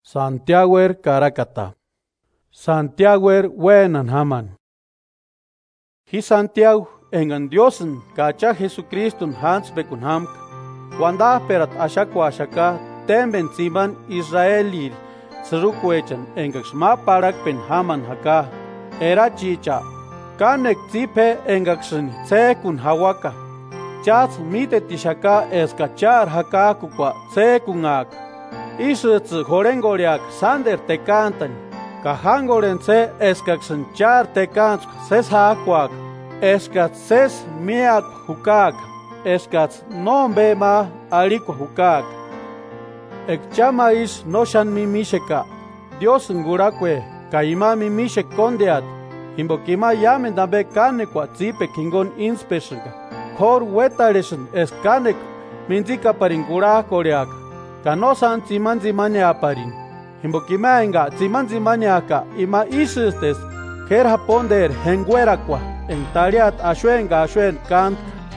Santiagoer Karakata. Santiagoer wenan haman. Hi Santiago engan Diosen kacha Jesucristun hans bekun hamk. Wanda perat ashakwa ashaka temben ziman Israelir serukwechan engaks ma parak pen haman haka. Era chicha. Kanek zipe engaksen tsekun hawaka. Chats mite tishaka eskachar haka kukwa tsekungak. Isutsu horengoriak sander te cantan. Kahangorense eskaksen char te kans ses hakwak. Eskat ses miak hukak. Eskat non bema aliko hukak. Ekchama is no shan mimisheka. Dios ngurakwe kaima mimishek kondeat. Himbokima yamen dambe kanekwa zipe kingon inspeshenka. Kor wetaleshen eskanek minzika paringura koreak. Kanosan ziman zimane aparin. Himbokima enga ziman zimaniaka ima isistes ker haponder henguerakwa en taliat ashuenga ashuen kant.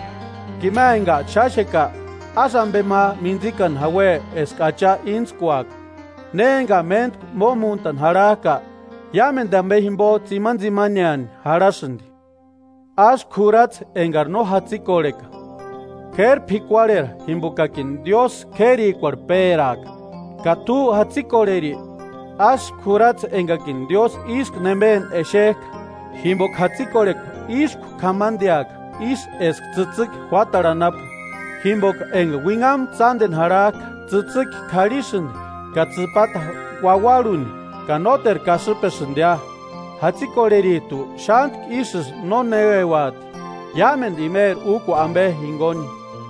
Kima enga chasheka asambema minzikan hawe eskacha inskuak. Nenga ment momuntan haraka yamen dambe himbo ziman zimanian harashindi. Ash kurat engar no hatzikoreka. Ker pikwarer himbukakin Dios keri kwarperak. Katu hatzikoreri. Ash kurat engakin Dios isk nemben eshek. Himbok hatzikorek isk kamandiak. Is esk tzitzik huataranap. Himbok eng wingam zanden harak. Tzitzik karishin. Katzipat wawarun. Kanoter kasupeshindia. Hatzikoreritu shant isis no nevewat. Yamen dimer uku ambe hingoni.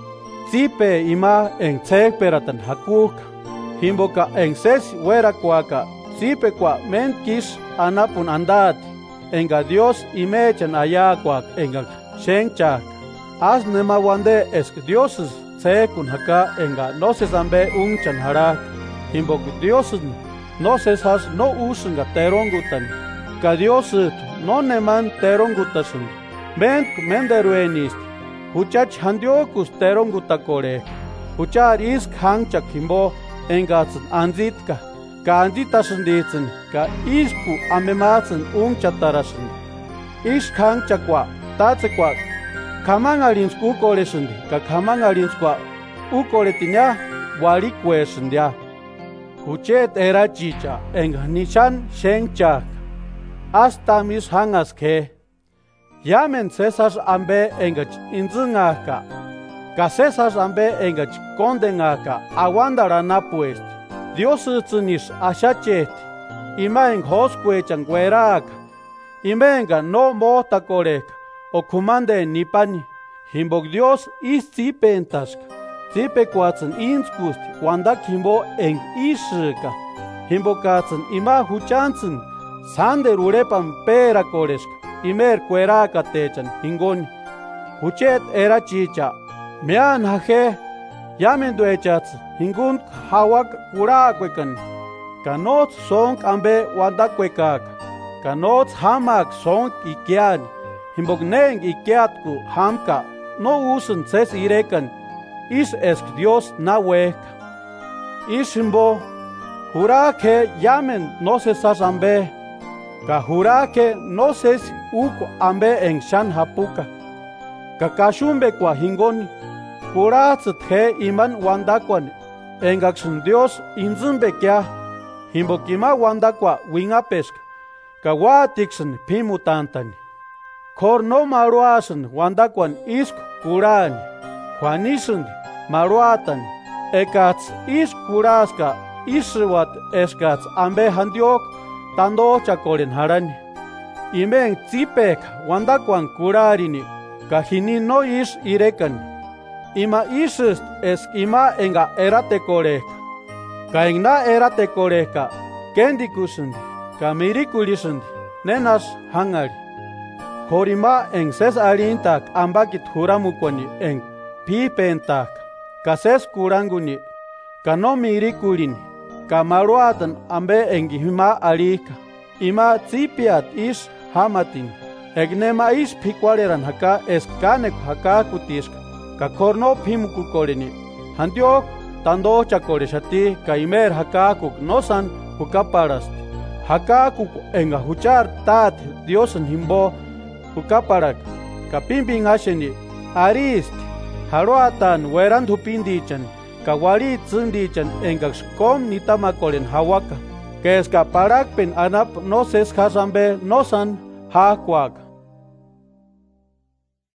Zipe ima en tsekperatan hakuk. Himboka en ses werakwaka. Zipe kwa menkish anapun andat. Enga Dios imechan ayakwak enga shenchak. As nema wande esk Diosus tsekun haka enga noses ambe unchan harak. Himbok Diosus noses has no usunga terongutan. Ka Diosus no neman terongutasun. Ment menderuenist. Huchach handiokus terongutakore. Huchar isk hangchak himbo engatsen anzitka. Ka anzitasun ditsen. Ka isku amematsen ungchatarasun. Isk hangchakwa tatsekwa. Kamangalins ukoresundi. Ka kamangalinskwa ukoretinya warikwesundia. Huchet era chicha enga nishan shenchak. Hasta mis hangas que yamen César ambe engach inzungaka. Ka César ambe engach kondenaka aguandarana pues. Dios tzunish ashachet. Ima en hosquechan gueraka. Imenga no mota korek. O kumande nipani. Himbok Dios is zipentask. Zipe quatsen inskust. Wandak himbo eng ishika. Himbokatsen ima huchansen. Sander urepan pera koresk, imer kueraka techan hingoni. Huchet era chicha, mean haje, yamen duechats, hingun hawak kurakwekan. Kanot sonk ambe wandakwekak, kanot hamak sonk ikian, himbogneng ikiatku hamka, no usen ses irekan, is esk Dios na wek. Is himbo, hurake yamen no se sasambe. Ka que no sé si uko ambe en shan hapuka. Ka kashumbe kwa hingoni. Juratzet he iman wandakwan. Engaksun Dios inzumbe kya. Himbokima wandakwa wingapesk. Ka watiksen pimutantani. Kor no maruasen wandakwan isk kurani. Juanisen maruatan. Ekats isk kuraska iswat eskats ambe handiok. Tando chakoren harani. Imen zipek wandakwan kurarini. Kahini no is irekan. Ima isust es ima enga erate korek. Ka engna erate koreka. Kendikusundi. Ka mirikulisundi. Nenas hangari. Korima eng ses alintak ambakit huramukwani eng pipentak. Ka ses kuranguni. Ka no mirikulini. Kamaruatan ambe engihima alika. Ima zipiat is hamatin. Egnema is pikwareran haka eskanek haka kutiska. Ka korno pimuku koreni. Handiok tando chakoreshati ka imer hakakuk nosan hukaparast. Hakaku enga huchar tat Dios en himbo hukaparak. Kapimpin asheni arist haruatan weran hupindichan kawari tsindichan engak kom nitamakolen hawaka. Que escaparak pen anap no ses hasambe nosan hakwak.